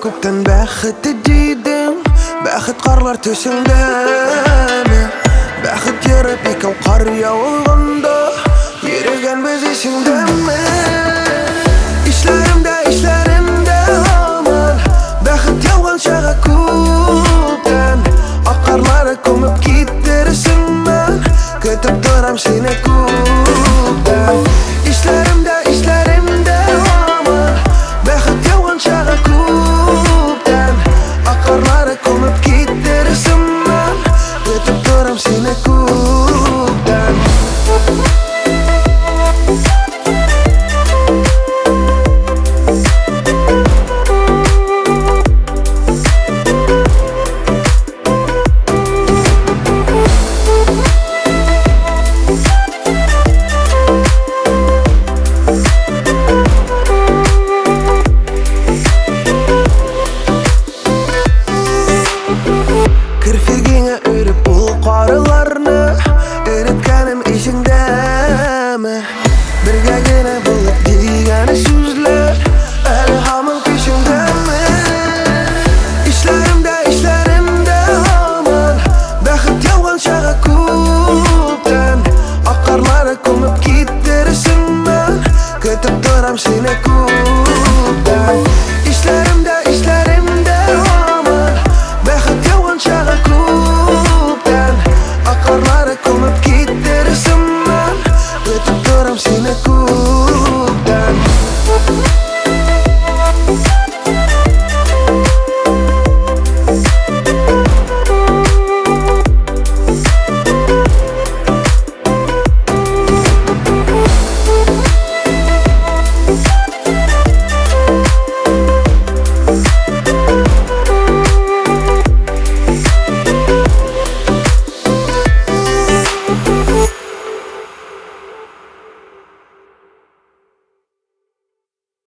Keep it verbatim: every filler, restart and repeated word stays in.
көптен бәхет іздейдім, бәхет қарлар төсіңдені. Бәхет еріп екеу қар яуғанда, еріген біз есіңдеме. Ишлерімде, ишлерімде аман, бәхет яуған шаға көптен. Ақ қарлары көміп кеттерісіңмен, күтіп тұрам сені көптен. Ишлерімде, ишлерімде аман, бәхет яуған шаға көптен. Ақ қарлары көміп кеттерісіңмен, күтіп тұрам сені көптен.